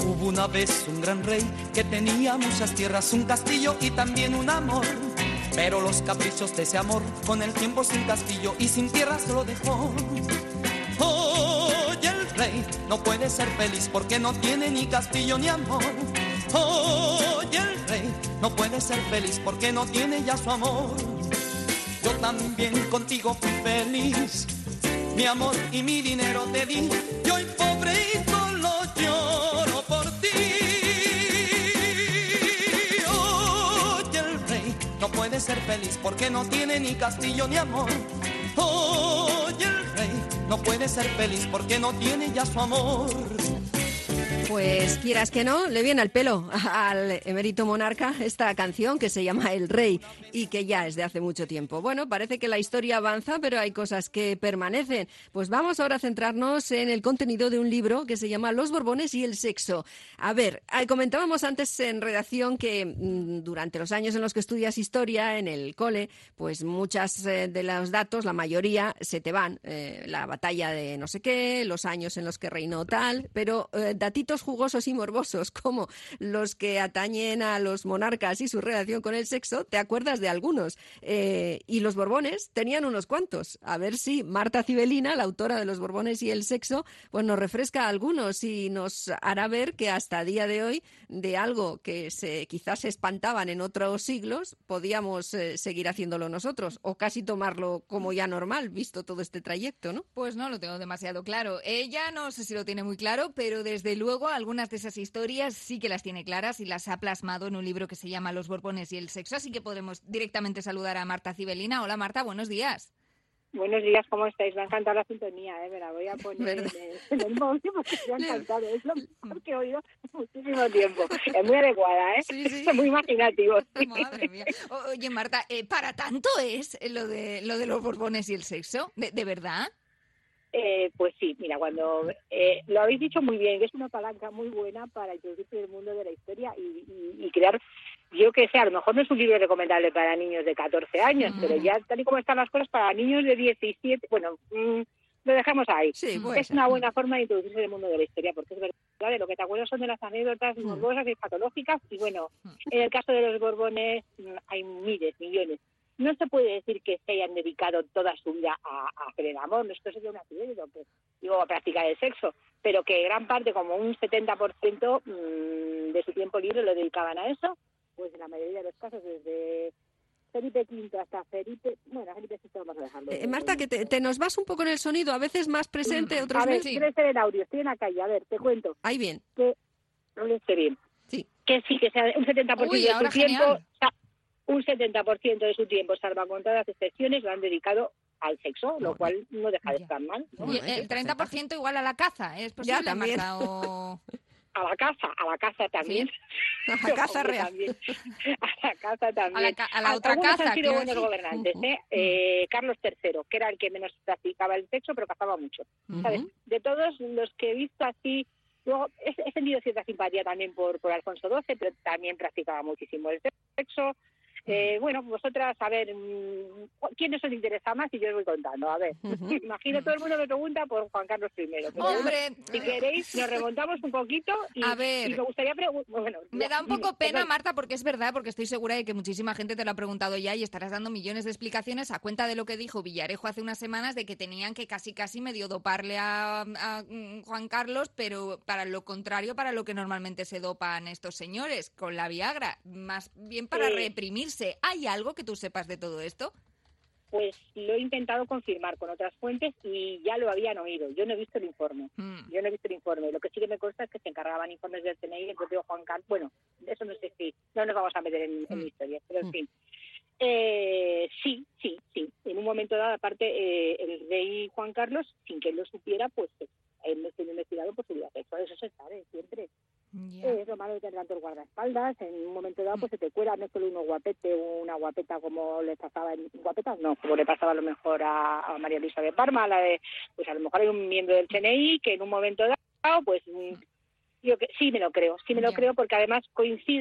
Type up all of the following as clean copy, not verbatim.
Hubo una vez un gran rey que tenía muchas tierras, un castillo y también un amor. Pero los caprichos de ese amor con el tiempo sin castillo y sin tierras lo dejó. Hoy el rey no puede ser feliz porque no tiene ni castillo ni amor. Hoy el rey no puede ser feliz porque no tiene ya su amor. Yo también contigo fui feliz, mi amor y mi dinero te di, y hoy pobre y solo lloro por ti. Hoy el rey no puede ser feliz porque no tiene ni castillo ni amor. Hoy el rey no puede ser feliz porque no tiene ya su amor. Pues quieras que no, le viene al pelo al emérito monarca esta canción que se llama El Rey y que ya es de hace mucho tiempo. Bueno, parece que la historia avanza, pero hay cosas que permanecen. Pues vamos ahora a centrarnos en el contenido de un libro que se llama Los Borbones y el sexo. A ver, comentábamos antes en redacción que durante los años en los que estudias historia en el cole, pues muchas de los datos, la mayoría, se te van. La batalla de no sé qué, los años en los que reinó tal, pero datitos jugosos y morbosos como los que atañen a los monarcas y su relación con el sexo, te acuerdas de algunos. Y los Borbones tenían unos cuantos. A ver si Marta Cibelina, la autora de Los Borbones y el sexo, pues nos refresca algunos y nos hará ver que hasta día de hoy, de algo que quizás se espantaban en otros siglos, podíamos seguir haciéndolo nosotros, o casi tomarlo como ya normal, visto todo este trayecto, ¿no? Pues no lo tengo demasiado claro. Ella no sé si lo tiene muy claro, pero desde luego algunas de esas historias sí que las tiene claras y las ha plasmado en un libro que se llama Los Borbones y el sexo, así que podremos directamente saludar a Marta Cibelina. Hola Marta, buenos días. Buenos días, ¿cómo estáis? Me ha encantado la sintonía, me la voy a poner en el móvil porque me ha encantado. Es lo mejor que he oído en muchísimo tiempo. Es muy adecuada, ¿eh? Sí, sí. Es muy imaginativo. Madre mía. Oye, Marta, ¿para tanto es lo de los Borbones y el sexo? ¿De verdad? Pues sí, mira, cuando lo habéis dicho muy bien, que es una palanca muy buena para introducirse en el mundo de la historia y crear, yo que sé, a lo mejor no es un libro recomendable para niños de 14 años, pero ya tal y como están las cosas, para niños de 17, bueno, lo dejamos ahí. Sí, es una buena forma de introducirse en el mundo de la historia, porque es verdad, de lo que te acuerdas son de las anécdotas morbosas y patológicas, y bueno, en el caso de los Borbones hay miles, millones. No se puede decir que se hayan dedicado toda su vida a hacer el amor, esto sería una accidente, digo, a practicar el sexo, pero que gran parte, como un 70% de su tiempo libre lo dedicaban a eso, pues en la mayoría de los casos, desde Felipe V hasta Felipe VI vamos a dejarlo. Marta, que te nos vas un poco en el sonido, a veces más presente, otras a ver, menos. quiero ser el audio, estoy en la calle, a ver, te cuento. Ahí bien. Que no lo esté bien. Sí. Que sí, que sea un 70% Uy, de ahora su tiempo... genial. Un 70% de su tiempo, salvo contadas excepciones, lo han dedicado al sexo, lo cual no deja de estar mal, ¿no? Y el 30% igual a la caza, ¿es posible, Ya, también. Marta? O... A la caza también. ¿Sí? A la caza Hombre, real. también. A la caza también. A la otra Algunos caza, han sido quiero buenos decir. gobernantes, ¿eh? Carlos III, que era el que menos practicaba el sexo, pero cazaba mucho. ¿Sabes? De todos los que he visto así, luego he sentido cierta simpatía también por Alfonso XII, pero también practicaba muchísimo el sexo. Bueno, vosotras, a ver, ¿quiénes os interesa más? Y yo os voy contando. A ver, imagino todo el mundo me pregunta por Juan Carlos I. Pero Hombre, bueno, si queréis, nos remontamos un poquito y, a ver, y me gustaría preguntar... Bueno, me da un poco dime, pena, perdón. Marta, porque es verdad, porque estoy segura de que muchísima gente te lo ha preguntado ya y estarás dando millones de explicaciones a cuenta de lo que dijo Villarejo hace unas semanas de que tenían que casi medio doparle a Juan Carlos, pero para lo contrario, para lo que normalmente se dopan estos señores, con la Viagra, más bien para reprimirse. ¿Hay algo que tú sepas de todo esto? Pues lo he intentado confirmar con otras fuentes y ya lo habían oído. Yo no he visto el informe. Lo que sí que me consta es que se encargaban informes del CNI, el propio Juan Carlos. Bueno, eso no sé si... No nos vamos a meter en historias, pero en fin. Sí. En un momento dado, aparte, el rey Juan Carlos, sin que él lo supiera, pues él sido investigado por su vida sexual. Eso se sabe siempre. Es lo malo de tener tantos guardaespaldas. En un momento dado, pues se te cuela no solo uno guapete o una guapeta como le pasaba como le pasaba a lo mejor a María Luisa de Parma, pues a lo mejor hay un miembro del CNI que en un momento dado, pues yo que sí me lo creo porque además coincide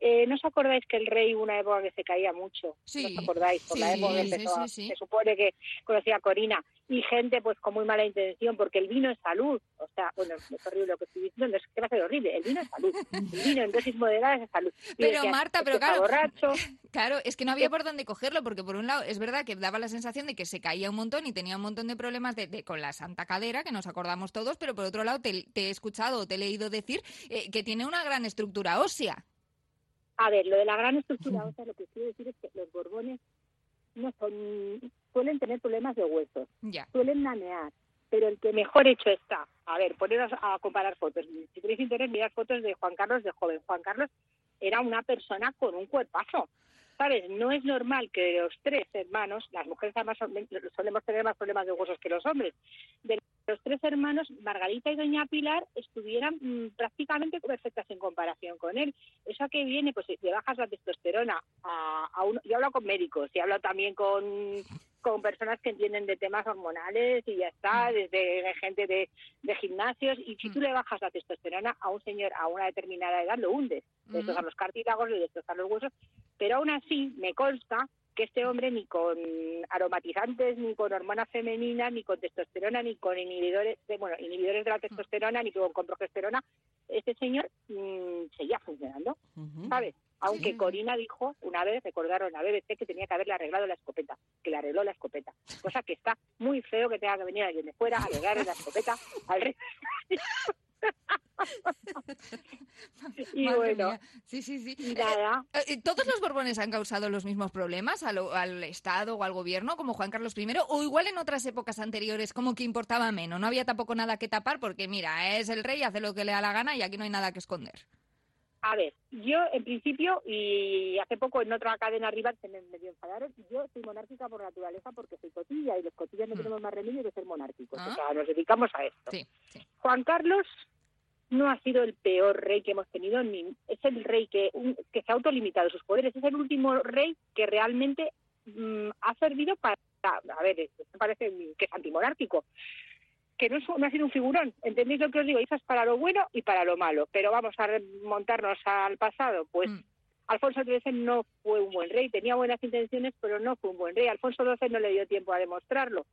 ¿no os acordáis que el rey hubo una época que se caía mucho? Sí. ¿No os acordáis? Por la época que empezó, se supone que conocía a Corina, y gente pues con muy mala intención, porque el vino es salud. O sea, bueno, es horrible lo que estoy diciendo, es que va a ser horrible. El vino es salud. El vino en dosis moderadas es salud. Y pero decías, Marta, pero claro, borracho. Claro, es que no había por dónde cogerlo, porque por un lado es verdad que daba la sensación de que se caía un montón y tenía un montón de problemas con la santa cadera, que nos acordamos todos, pero por otro lado te he escuchado, te he leído decir que tiene una gran estructura ósea. A ver, lo de la gran estructura ósea, lo que quiero decir es que los Borbones suelen tener problemas de huesos, suelen nanear, pero el que mejor hecho está, a ver, poneros a comparar fotos, si tenéis interés, mirad fotos de Juan Carlos de joven. Juan Carlos era una persona con un cuerpazo, ¿sabes? No es normal que los 3 hermanos, las mujeres además solemos tener más problemas de huesos que los hombres, de los 3 hermanos, Margarita y Doña Pilar, estuvieran prácticamente perfectas en comparación con él. ¿Eso a qué viene? Pues si le bajas la testosterona a uno. Yo hablo con médicos y hablo también con personas que entienden de temas hormonales y ya está, desde gente de gimnasios, y si tú le bajas la testosterona a un señor a una determinada edad, lo hundes, le destrozan los cartílagos, le destrozan los huesos, pero aún así me consta que este hombre ni con aromatizantes, ni con hormonas femeninas, ni con testosterona, ni con inhibidores de la testosterona, ni con progesterona, este señor seguía funcionando, ¿sabes? Aunque Corina dijo una vez, recordaron a BBC, que tenía que haberle arreglado la escopeta, que le arregló la escopeta, cosa que está muy feo que tenga que venir alguien de fuera a arreglarle la escopeta al rey. Y madre bueno, mía. Sí. Nada. ¿Todos los Borbones han causado los mismos problemas al Estado o al gobierno, como Juan Carlos I? O igual en otras épocas anteriores, como que importaba menos, no había tampoco nada que tapar, porque mira, es el rey, hace lo que le da la gana y aquí no hay nada que esconder. A ver, yo en principio, y hace poco en otra cadena rival se me medio enfadaron, yo soy monárquica por naturaleza porque soy cotilla, y los cotillas no tenemos más remedio que ser monárquicos. O sea, nos dedicamos a esto. Sí. Juan Carlos no ha sido el peor rey que hemos tenido, es el rey que se ha autolimitado sus poderes, es el último rey que realmente ha servido para, a ver, esto me parece que es antimonárquico, que no ha sido un figurón, ¿entendéis lo que os digo? Eso es para lo bueno y para lo malo, pero vamos a remontarnos al pasado, pues Alfonso XIII no fue un buen rey, tenía buenas intenciones, pero no fue un buen rey. Alfonso XII no le dio tiempo a demostrarlo.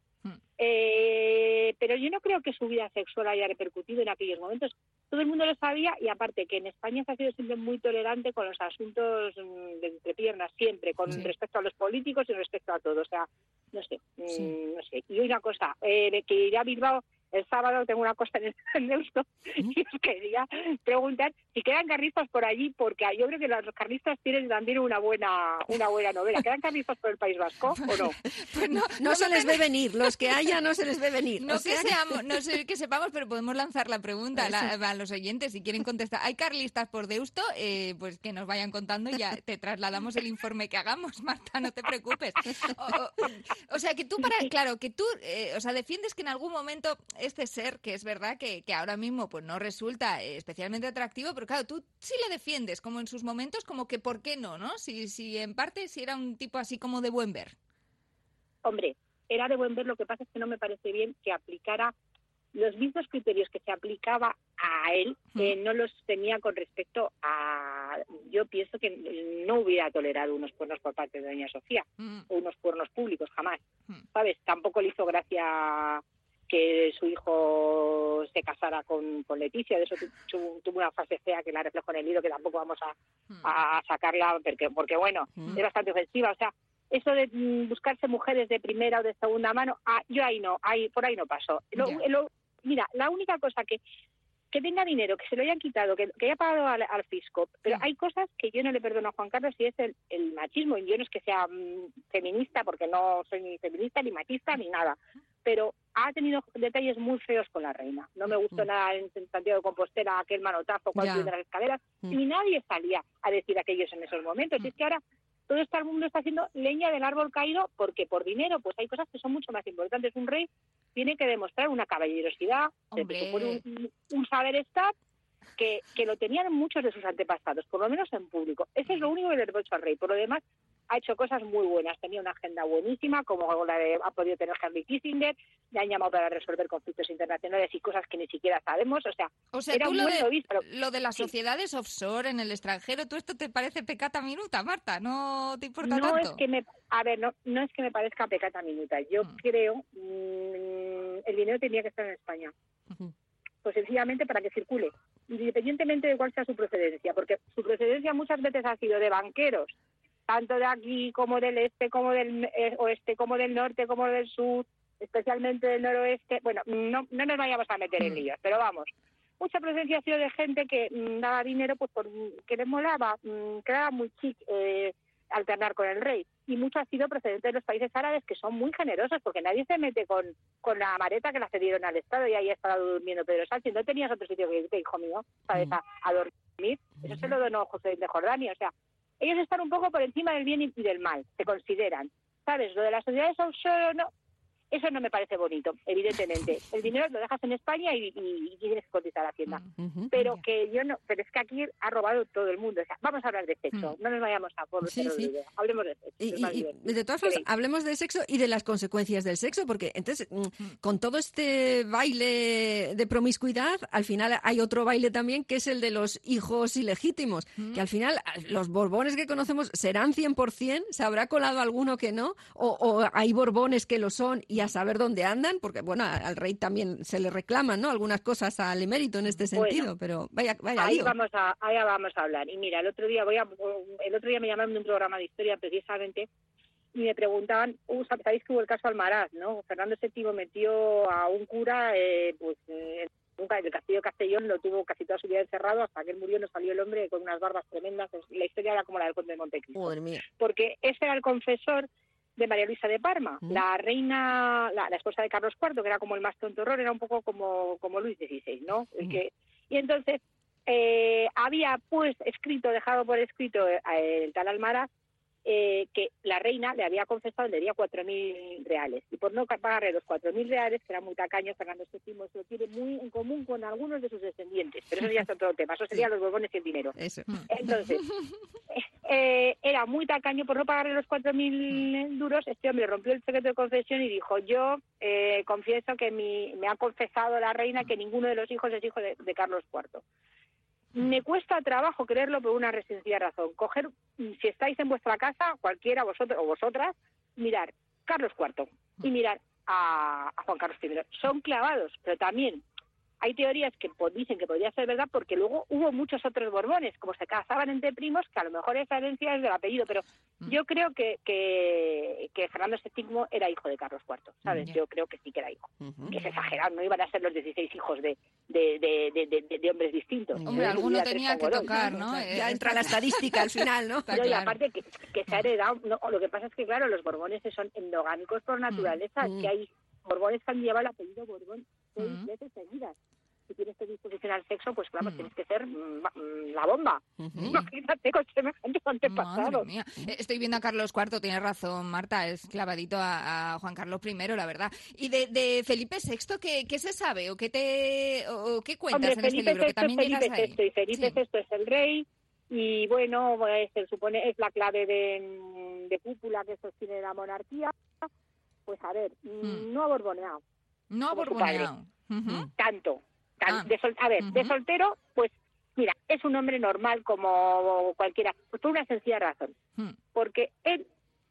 Pero yo no creo que su vida sexual haya repercutido en aquellos momentos. Todo el mundo lo sabía, y aparte que en España se ha sido siempre muy tolerante con los asuntos de entrepiernas, siempre, con respecto a los políticos y respecto a todo. O sea, no sé. Y una cosa, que iré a Bilbao el sábado, tengo una cosa en Deusto, y os quería preguntar si quedan carlistas por allí, porque yo creo que los carlistas tienen también una buena novela. ¿Quedan carlistas por el País Vasco o no? Pues no se les ve venir, los que haya no se les ve venir. No sé que sepamos, pero podemos lanzar la pregunta a los oyentes si quieren contestar. ¿Hay carlistas por Deusto? Pues que nos vayan contando y ya te trasladamos el informe que hagamos, Marta, no te preocupes. O sea, que tú defiendes que en algún momento este ser, que es verdad que ahora mismo pues no resulta especialmente atractivo, pero claro, tú sí le defiendes, como en sus momentos, como que ¿por qué no? Si en parte si era un tipo así como de buen ver. Hombre, era de buen ver, lo que pasa es que no me parece bien que aplicara los mismos criterios que se aplicaba a él, no los tenía con respecto a... Yo pienso que no hubiera tolerado unos cuernos por parte de doña Sofía, o unos cuernos públicos, jamás, ¿sabes? Tampoco le hizo gracia que su hijo se casara con Leticia, de eso tuvo una frase fea que la reflejo en el libro, que tampoco vamos a sacarla, porque bueno, es bastante ofensiva. O sea, eso de buscarse mujeres de primera o de segunda mano, yo por ahí no pasó. Mira, la única cosa que tenga dinero, que se lo hayan quitado, que haya pagado al fisco, pero hay cosas que yo no le perdono a Juan Carlos, y es el machismo. Y yo no es que sea feminista, porque no soy ni feminista, ni machista, ni nada, pero ha tenido detalles muy feos con la reina. No me gustó nada en Santiago de Compostela, aquel manotazo cuando de las escaleras, y nadie salía a decir aquellos en esos momentos. Y es que ahora todo el mundo está haciendo leña del árbol caído, porque por dinero pues hay cosas que son mucho más importantes. Un rey tiene que demostrar una caballerosidad, un saber estar, que lo tenían muchos de sus antepasados, por lo menos en público. Eso es lo único que le reprocho al rey. Por lo demás, ha hecho cosas muy buenas. Tenía una agenda buenísima, como la de ha podido tener Henry Kissinger, le han llamado para resolver conflictos internacionales y cosas que ni siquiera sabemos. O sea era tú un buen lobista. Lo de las sociedades offshore en el extranjero, ¿tú esto te parece peccata minuta, Marta? ¿No te importa tanto? No es que me parezca peccata minuta. Yo creo el dinero tenía que estar en España. Pues sencillamente para que circule, independientemente de cuál sea su procedencia, porque su procedencia muchas veces ha sido de banqueros, tanto de aquí como del este, como del oeste, como del norte, como del sur, especialmente del noroeste. Bueno, no nos vayamos a meter en líos, pero vamos, mucha procedencia ha sido de gente que daba dinero pues que les molaba, quedaba muy chic alternar con el rey, y mucho ha sido procedente de los países árabes, que son muy generosos, porque nadie se mete con la maleta que la cedieron al Estado y ahí ha estado durmiendo Pedro Sánchez. No tenías otro sitio que irte, hijo mío, ¿sabes? A dormir. Eso se lo donó José de Jordania. O sea, ellos están un poco por encima del bien y del mal, se consideran, ¿sabes? Lo de las sociedades offshore, no, eso no me parece bonito, evidentemente. El dinero lo dejas en España y tienes que cotizar a Hacienda. Pero es que aquí ha robado todo el mundo. O sea, vamos a hablar de sexo, no nos vayamos a por hablemos de sexo. Y de todas formas, hablemos de sexo y de las consecuencias del sexo, porque entonces, con todo este baile de promiscuidad, al final hay otro baile también, que es el de los hijos ilegítimos, que al final los borbones que conocemos serán 100%, se habrá colado alguno que no, o hay borbones que lo son y a saber dónde andan, porque bueno, al rey también se le reclaman, ¿no?, algunas cosas al emérito en este sentido, pero vaya ahí lío. vamos a hablar. Y mira, el otro día me llamaron de un programa de historia precisamente y me preguntaban, sabéis que hubo el caso Almaraz, ¿no? Fernando VII metió a un cura, el castillo de Castellón lo tuvo casi toda su vida encerrado, hasta que él murió no salió el hombre con unas barbas tremendas. La historia era como la del conde de Montecristo. Madre mía. Porque ese era el confesor de María Luisa de Parma, la reina, la esposa de Carlos IV, que era como el más tonto horror, era un poco como Luis XVI, ¿no? Y entonces había pues dejado por escrito el tal Almaraz, que la reina le había confesado, le daría 4.000 reales, y por no pagarle los 4.000 reales, que era muy tacaño, Fernando VII se lo tiene muy en común con algunos de sus descendientes, pero eso ya es otro tema, eso sería los borbones y el dinero. Eso. Entonces, era muy tacaño, por no pagarle los 4.000 duros, este hombre rompió el secreto de confesión y dijo, yo confieso que me ha confesado la reina que ninguno de los hijos es hijo de Carlos IV. Me cuesta trabajo creerlo por una sencilla razón. Si estáis en vuestra casa, cualquiera, vosotros o vosotras, mirar Carlos IV y mirar a Juan Carlos I. Son clavados, pero también hay teorías que dicen que podría ser verdad, porque luego hubo muchos otros borbones, como se casaban entre primos, que a lo mejor esa herencia es del apellido, pero yo creo que Fernando VII era hijo de Carlos IV, ¿sabes? Yo creo que sí que era hijo. Que es exagerado, no iban a ser los 16 hijos de hombres distintos. Hombre, alguno tenía que tocar, ¿no? Ya entra la estadística al final, ¿no? Pero y aparte que se ha heredado, lo que pasa es que, claro, los borbones son endogámicos por naturaleza, que hay borbones que han llevado el apellido Borbón 6 veces seguidas. Si tienes predisposición al sexo, pues claro, tienes que ser la bomba. Imagínate con semejantes antepasados. Madre mía. Estoy viendo a Carlos IV, tienes razón, Marta, es clavadito a Juan Carlos I, la verdad. ¿Y de Felipe VI qué se sabe o qué cuentas en este libro? Que también llegas ahí. Felipe VI es el rey y bueno, se supone es la clave de cúpula que sostiene la monarquía. Pues a ver, no ha borboneado. No ha borboneado. Tanto. De soltero, pues mira, es un hombre normal como cualquiera, pues por una sencilla razón. Porque él,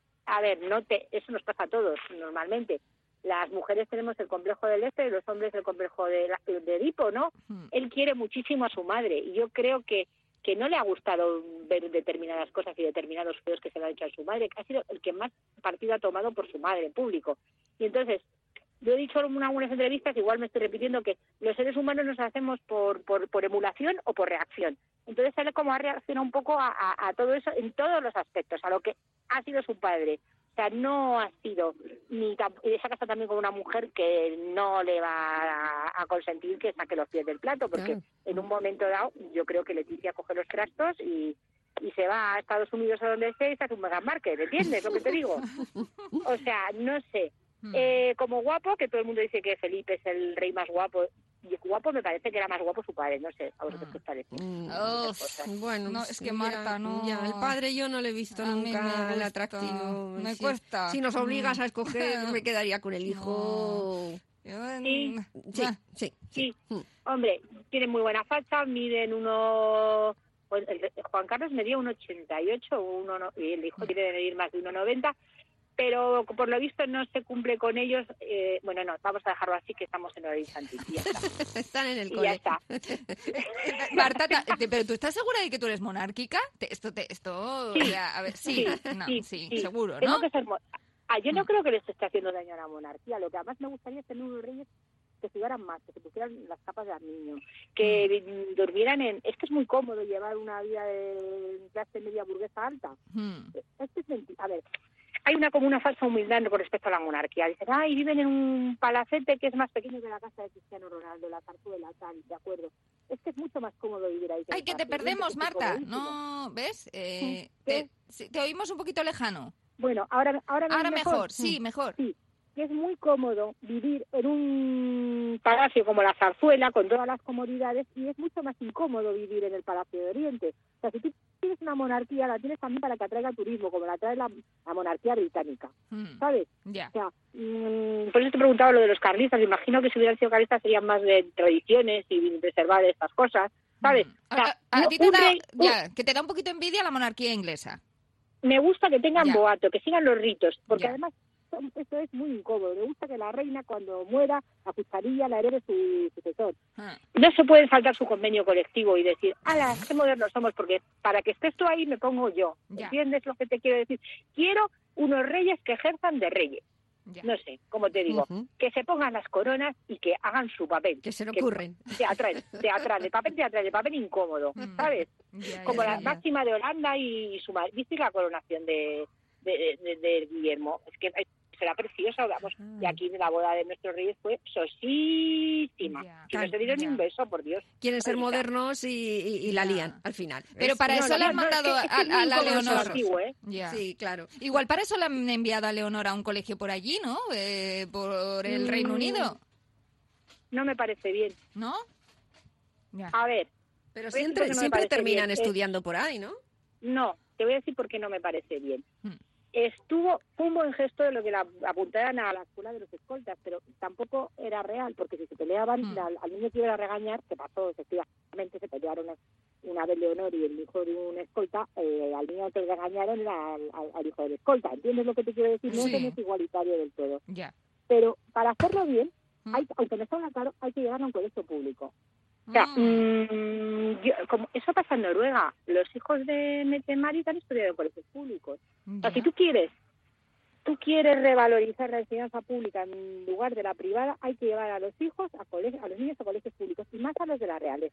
eso nos pasa a todos normalmente. Las mujeres tenemos el complejo del y los hombres el complejo de Edipo, ¿no? Él quiere muchísimo a su madre y yo creo que no le ha gustado ver determinadas cosas y determinados feos que se le han hecho a su madre, que ha sido el que más partido ha tomado por su madre en público. Y entonces, yo he dicho en algunas entrevistas, igual me estoy repitiendo, que los seres humanos nos hacemos por emulación o por reacción. Entonces él como ha reaccionado un poco a todo eso en todos los aspectos, a lo que ha sido su padre. O sea, no ha sido y se ha casado también con una mujer que no le va a consentir que saque los pies del plato, porque en un momento dado yo creo que Leticia coge los trastos y se va a Estados Unidos o donde sea y se hace un Meghan Markle, ¿entiendes lo que te digo? O sea, no sé. Como guapo, que todo el mundo dice que Felipe es el rey más guapo, Y guapo me parece que era más guapo su padre, no sé, a vosotros qué os parece. Bueno, no, es que Marta, no... Ya, el padre yo no le he visto nunca el atractivo. Me cuesta. Si nos obligas a escoger, me quedaría con el hijo... Sí. Hombre, tiene muy buena facha, miden uno... Pues Juan Carlos medía 1,88 y el hijo tiene de medir más de 1,90, pero por lo visto no se cumple con ellos. Bueno, no, vamos a dejarlo así, que estamos en horario infantil. Y ya está. Están en el Y cole. ya está. Marta, ¿pero tú estás segura de que tú eres monárquica? Esto Sí. ya, a ver, Sí, seguro, ¿no? Tengo que ser yo no creo que les esté haciendo daño a la monarquía. Lo que además me gustaría es tener unos reyes que se cuidaran más, que se pusieran las capas de los niños, que durmieran es que es muy cómodo llevar una vida de clase media burguesa alta. Esto es mentira. A ver, hay como una falsa humildad con respecto a la monarquía. Dicen, viven en un palacete que es más pequeño que la casa de Cristiano Ronaldo, la zarzuela, tal, de acuerdo. Es que es mucho más cómodo vivir ahí. ¡Ay, que te perdemos, Marta! No, ¿ves? Te oímos un poquito lejano. Bueno, ahora mejor, sí, mejor. Sí, que es muy cómodo vivir en un palacio como la Zarzuela, con todas las comodidades, y es mucho más incómodo vivir en el Palacio de Oriente. O sea, si tú tienes una monarquía, la tienes también para que atraiga turismo, como la trae la monarquía británica, ¿sabes? Ya. O sea, por eso te preguntaba lo de los carlistas. Imagino que si hubieran sido carlistas serían más de tradiciones y preservar estas cosas, ¿sabes? O sea, a ti te da, que te da un poquito envidia la monarquía inglesa. Me gusta que tengan boato, que sigan los ritos, porque además esto es muy incómodo. Me gusta que la reina, cuando muera, la cucharilla la herede su sucesor. No se puede saltar su convenio colectivo y decir, ¡hala, qué modernos somos! Porque para que estés tú ahí me pongo yo. ¿Entiendes lo que te quiero decir? Quiero unos reyes que ejerzan de reyes. No sé, como te digo, que se pongan las coronas y que hagan su papel. Que se le ocurren. Teatral, de papel incómodo, ¿sabes? Como la máxima de Holanda y su madre. ¿Viste la coronación de Guillermo? Es que será preciosa, vamos. Y aquí la boda de nuestros reyes fue sosísima. Y no se dieron ni un beso, por Dios. Quieren ser modernos y la lían al final. Pero para eso le han mandado a la Leonor. Antiguo, ¿eh? Sí, claro. Igual para eso le han enviado a Leonor a un colegio por allí, ¿no? Por el Reino Unido. No me parece bien. ¿No? A ver. Pero siempre terminan estudiando por ahí, ¿no? No, te voy a decir por qué no me parece bien. Fue un buen gesto de lo que la apuntaran a la escuela de los escoltas, pero tampoco era real, porque si se peleaban, al niño que iba a regañar, que pasó efectivamente, se pelearon una vez Leonor y el hijo de un escolta, al niño que regañaron era al hijo del escolta. ¿Entiendes lo que te quiero decir? No es igualitario del todo. Pero para hacerlo bien, aunque no salga caro, hay que llegar a un colegio público. O sea, como eso pasa en Noruega. Los hijos de Mette Marit han estudiado en colegios públicos. O sea, si tú quieres revalorizar la enseñanza pública en lugar de la privada, hay que llevar a los hijos, a los niños a colegios públicos, y más a los de la reales.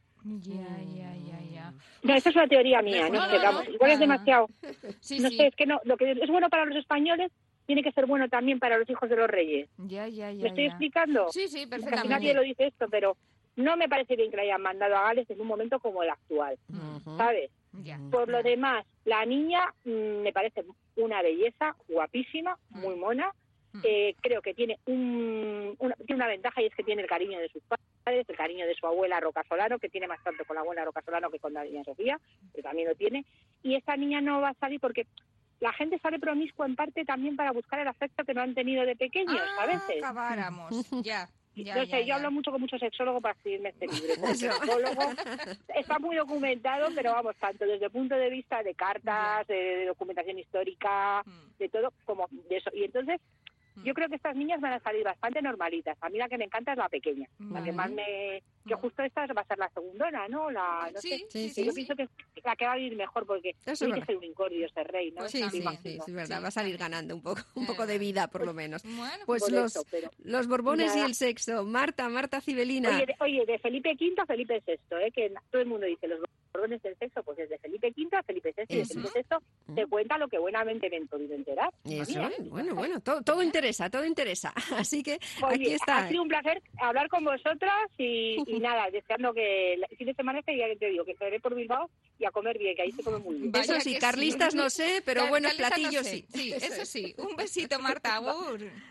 Ya. No, esa es una teoría mía, no sé, vamos, igual es demasiado. No sé, es que no, lo que es bueno para los españoles tiene que ser bueno también para los hijos de los reyes. ¿Me estoy explicando? Sí, perfectamente. Casi nadie lo dice esto, pero no me parece bien que la hayan mandado a Gales en un momento como el actual, ¿sabes? Por lo demás, la niña me parece una belleza, guapísima, muy mona. Creo que tiene una ventaja, y es que tiene el cariño de sus padres, el cariño de su abuela Roca Solano, que tiene más tanto con la abuela Roca Solano que con la niña Sofía, que también lo tiene. Y esta niña no va a salir porque la gente sale promiscua en parte también para buscar el afecto que no han tenido de pequeños, a veces. Acabáramos, Yo hablo mucho con muchos sexólogos para escribirme este libro. El sexólogo está muy documentado, pero vamos, tanto desde el punto de vista de cartas, de documentación histórica, de todo, como de eso. Y entonces, yo creo que estas niñas van a salir bastante normalitas. A mí la que me encanta es la pequeña. La que más que justo esta va a ser la segundona, ¿no? Yo pienso que es la que va a vivir mejor, porque tiene que ser un incordio ese rey, ¿no? Sí, es verdad, va a salir ganando un poco de vida, por lo menos. Bueno, pues los Borbones y el sexo. Marta Cibelina. Oye, de Felipe V a Felipe VI, que todo el mundo dice los Borbones del sexo, pues desde Felipe V a Felipe VI, y de Felipe VI te cuenta lo que buenamente me he podido enterar. Eso, bueno, todo interesa. Así que aquí está. Ha sido un placer hablar con vosotras y nada, deseando que el fin de semana ya te digo, que estaré por Bilbao y a comer bien, que ahí se come muy bien. Eso sí, carlistas no sé, pero buenos platillos sí. Sí, eso sí. Un besito, Marta.